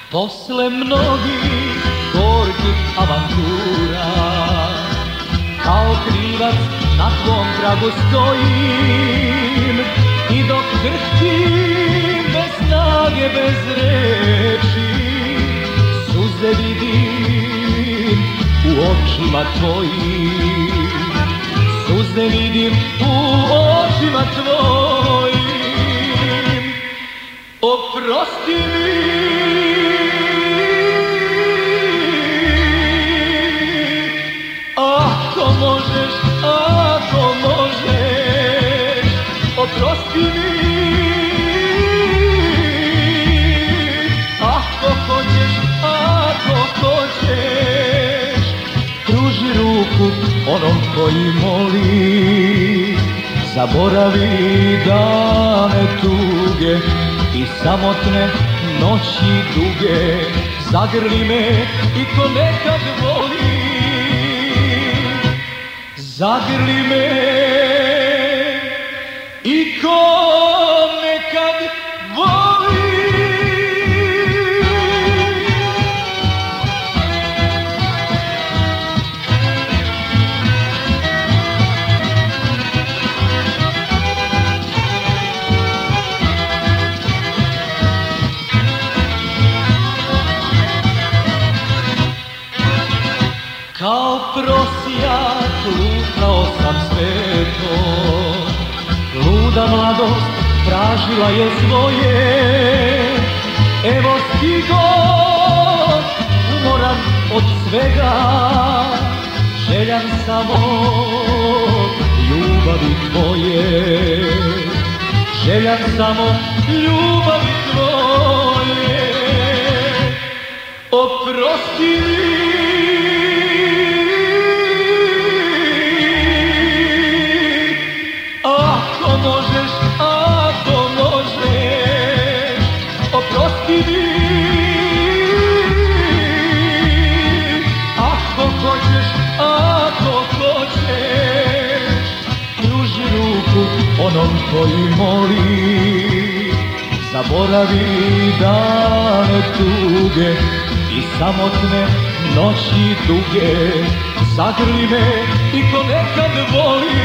Posle mnogih gorkih avantura, kao krivac na tvom tragu stojim, i dok trpim bez snage, bez reči, suze vidim u očima tvojim, suze vidim u očima tvojim. Oprosti mi, ako možeš, oprosti mi, ako hoćeš, pruži ruku onom koji moli, zaboravi dane tuge i samotne noći duge, zagrli me i ko nekad voli, zagrli me i ko nekad voli. Kao prosjak lutao sam sveto, luda mladost tražila je svoje. Evo stigoh, umoran od svega, željan samo ljubavi tvoje, željan samo ljubavi tvoje. Oprosti mi, ako možeš, oprosti mi, ako hoćeš, pruži ruku onom koji moli, zaboravi dane tuge i samotne noći duge, zagrli me i ko nekad voli,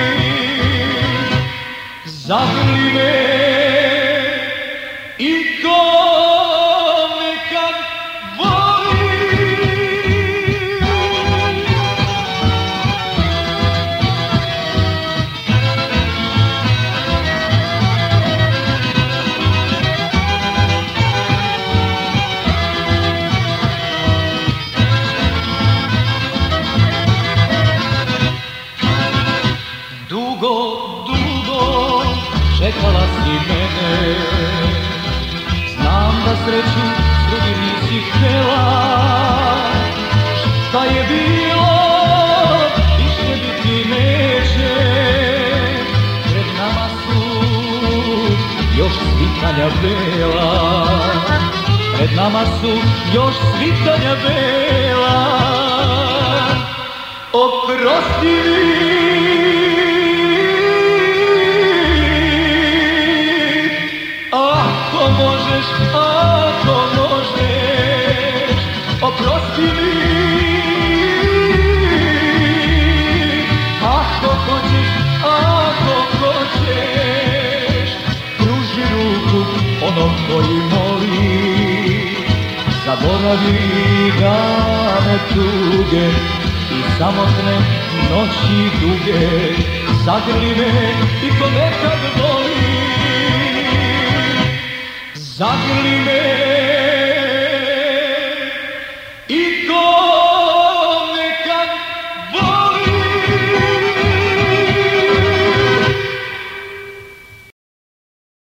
zagrli me i ko nekad voli. Dugo, dugo čekala si mene, znam da sreću s drugim nisi htjela. Šta je bilo, više biti neće, pred nama su još svitanja bela, pred nama su još svitanja bela. Oprosti mi, ako možeš, oprosti mi, ako hoćeš, pruži ruku onom koji moli, zaboravi dane tuge i samotne noći duge, zagrli me i ko nekad voli, zagrli me